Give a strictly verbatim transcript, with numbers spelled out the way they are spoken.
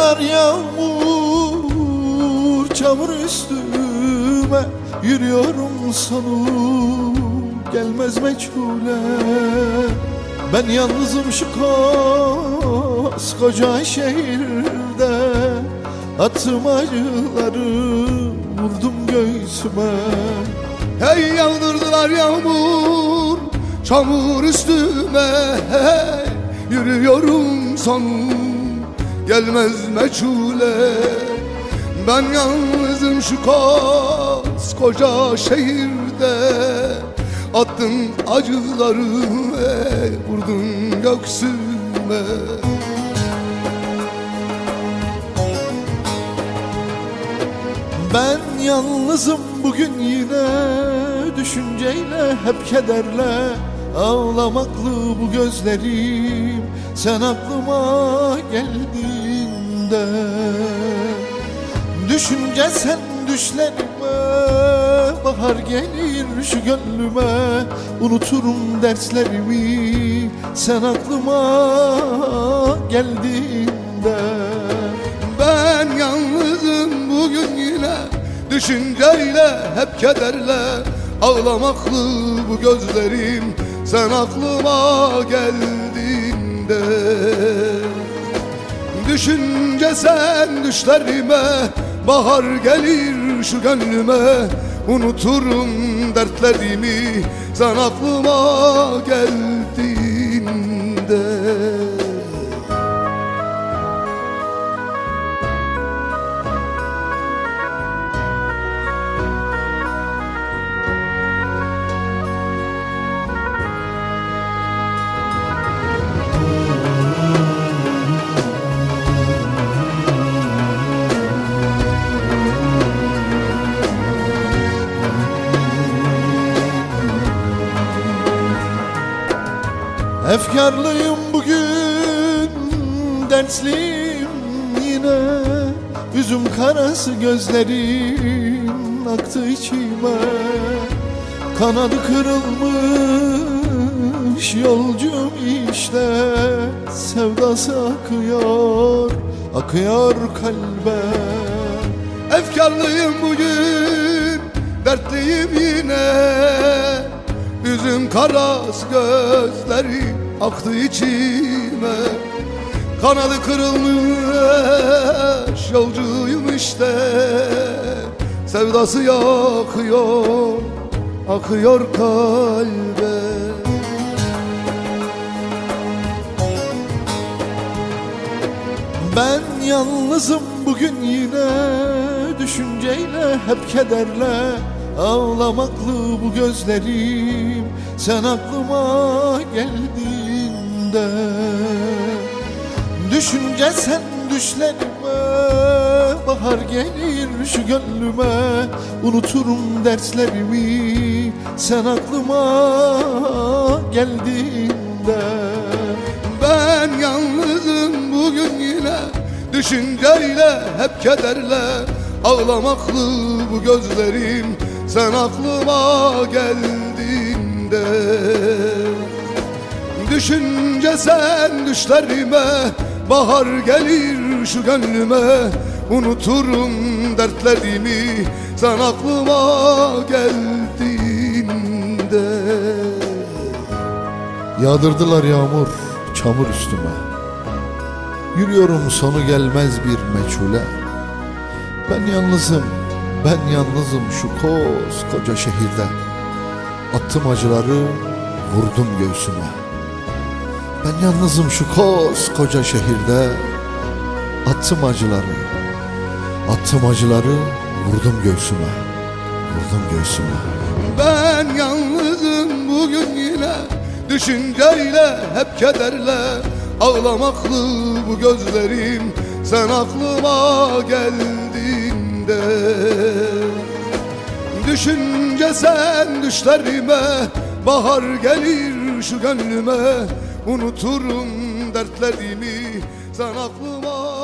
Yağdırdılar yağmur, çamur üstüme. Yürüyorum sonu gelmez meçhule. Ben yalnızım şu koskoca şehirde. Attım acıları, vurdum göğsüme. Hey yağdırdılar yağmur, çamur üstüme. Hey, yürüyorum sonum gelmez meçhule. Ben yalnızım şu koskoca şehirde. Attım acıları, hey, vurdum göğsüme. Ben yalnızım bugün yine, düşünceyle hep kederle. Ağlamaklı bu gözlerim, sen aklıma geldiğinde. Düşünce sen düşlerime, bahar gelir şu gönlüme. Unuturum derslerimi, sen aklıma geldiğinde. Ben yalnızım bugün yine, düşünceyle hep kederle. Ağlamaklı bu gözlerim, sen aklıma geldiğinde. Düşünce sen düşlerime, bahar gelir şu gönlüme. Unuturum dertlerimi, sen aklıma geldiğinde. Efkarlıyım bugün, dertliyim yine. Üzüm karası gözlerim aktı içime. Kanadı kırılmış yolcum işte. Sevdası akıyor, akıyor kalbe. Efkarlıyım bugün, dertliyim yine. Üzüm karası gözleri aktı içime. Kanadı kırılmış yolcuyum işte. Sevdası yakıyor, akıyor kalbe. Ben yalnızım bugün yine, düşünceyle hep kederle. Ağlamaklı bu gözlerim, sen aklıma geldiğinde. Düşünce sen düşlerime, bahar gelir şu gönlüme. Unuturum derslerimi, sen aklıma geldiğinde. Ben yalnızım bugün yine, düşünceyle hep kederle. Ağlamaklı bu gözlerim, sen aklıma geldiğinde. Düşünce sen düşlerime, bahar gelir şu gönlüme. Unuturum dertlerimi, sen aklıma geldiğinde. Yağdırdılar yağmur, çamur üstüme. Yürüyorum sonu gelmez bir meçhule. Ben yalnızım, ben yalnızım şu koskoca şehirde. Attım acıları, vurdum göğsüme. Ben yalnızım şu koskoca şehirde. Attım acıları, attım acıları, vurdum göğsüme, vurdum göğsüme. Ben yalnızım bugün yine, düşünceyle hep kederle. Ağlamaklı bu gözlerim, sen aklıma geldiğinde. Düşünce sen düşlerime, bahar gelir şu gönlüme. Unuturum dertlerimi, sen aklıma